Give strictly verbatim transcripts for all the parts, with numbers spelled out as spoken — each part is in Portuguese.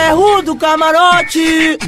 ferro do camarote.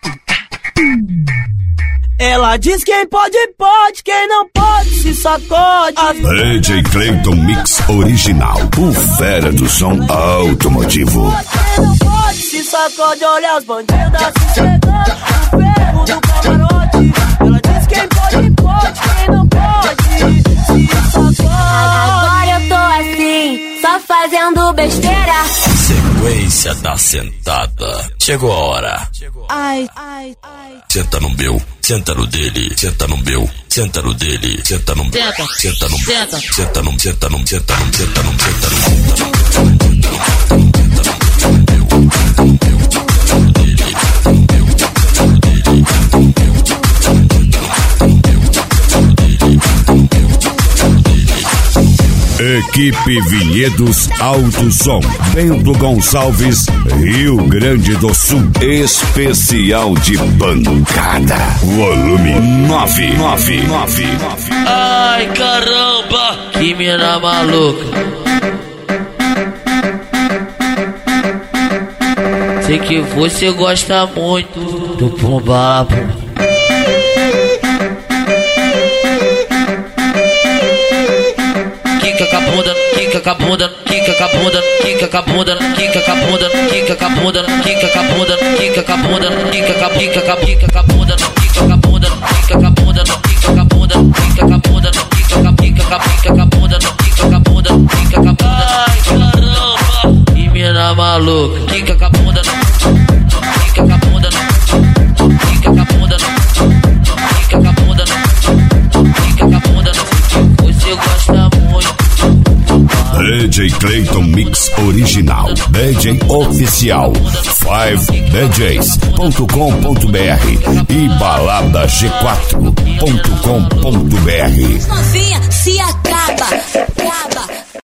Ela diz quem pode, pode, quem não pode, se sacode. D J Clayton Mix Original, o fera do som automotivo. Quem não pode, se sacode, olha os bandidos se chegando. O ferro do camarote. Ela diz quem pode, pode, quem não pode, se sacode. Agora eu tô assim, só fazendo besteira. Sequência da sentada. Chegou a hora. Ai, ai, ai. Senta no meu, senta no dele, senta no meu, senta no dele, senta no meu, senta no, senta, senta no, senta no, senta no, senta no, senta no, senta no, Equipe Vinhedos Alto Som, Bento Gonçalves, Rio Grande do Sul. Especial de pancada. Volume nove nove nove. Ai, caramba, que mina maluca. Sei que você gosta muito do Pombabo. Kika com a bunda, kika com a bunda, kika com a bunda, kika com a bunda, kika com a bunda, kika com a bunda, kika com a bunda, kika com a bunda, kika com a kika com a kika com a bunda, kika com a bunda, kika com a bunda, kika com a bunda, kika com a bunda, kika com a kika com a kika com a bunda, kika com a bunda, kika com a bunda. Ai, caramba, que mina maluca. Kika com a bunda, kika com a bunda, kika com a bunda, kika com a bunda, kika com a bunda. Você gosta muito. D J Clayton Mix Original, D J Oficial, five d js ponto com ponto b r e balada g quatro ponto com ponto b r. Novinha se acaba.